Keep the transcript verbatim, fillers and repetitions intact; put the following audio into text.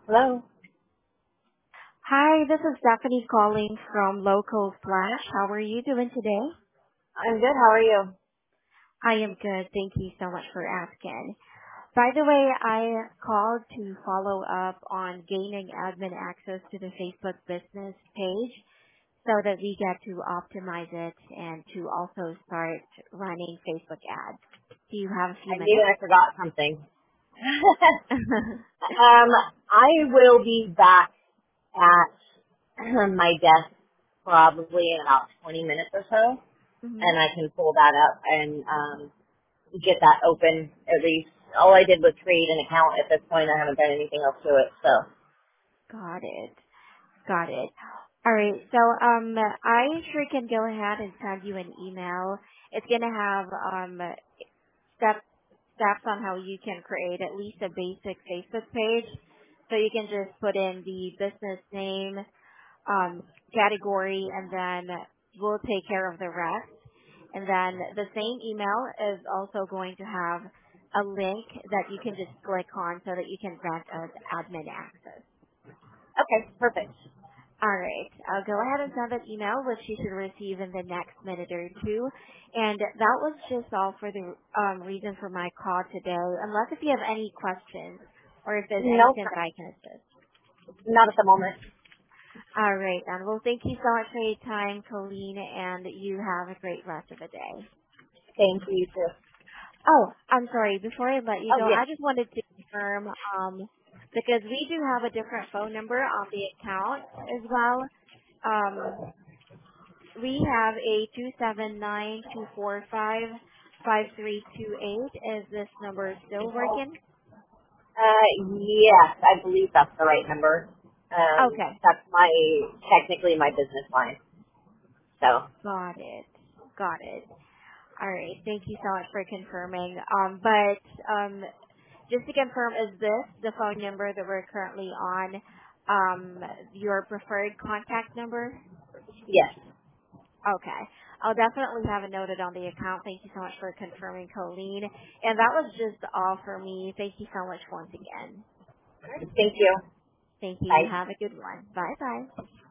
Hello. Hi, this is Stephanie calling from Local Flash. How are you doing today? I'm good. How are you? I am good. Thank you so much for asking. By the way, I called to follow up on gaining admin access to the Facebook business page so that we get to optimize it and to also start running Facebook ads. Do you have a few I maybe minutes? I forgot something. um, I will be back at my desk probably in about twenty minutes or so, hmm and I can pull that up and um, get that open at least. All I did was create an account at this point. I haven't done anything else to it, so Got it. Got it. All right. So um, I sure can go ahead and send you an email. It's gonna have um step steps on how you can create at least a basic Facebook page. So you can just put in the business name, um, category, and then we'll take care of the rest. And then the same email is also going to have a link that you can just click on so that you can grant us admin access. okay, perfect. All right. I'll go ahead and send that email, which you should receive in the next minute or two. And that was just all for the um, reason for my call today, unless if you have any questions or if there's No, anything that I can assist. not at the moment. All right, then. Well, thank you so much for your time, Colleen, and you have a great rest of the day. Thank you too. Oh, I'm sorry. Before I let you Oh go, yes. I just wanted to confirm, um, because we do have a different phone number on the account as well. Um, We have a two seven nine two four five five three two eight. Is this number still working? Uh, yes, I believe that's the right number. Um, Okay. that's my technically my business line. So Got it. Got it. All right. Thank you so much for confirming. Um, but um, just to confirm, is this the phone number that we're currently on um, your preferred contact number? yes, Okay. I'll definitely have it noted on the account. Thank you so much for confirming, Colleen. And that was just all for me. Thank you so much once again. thank you. Thank you. You Bye. have a good one. Bye bye.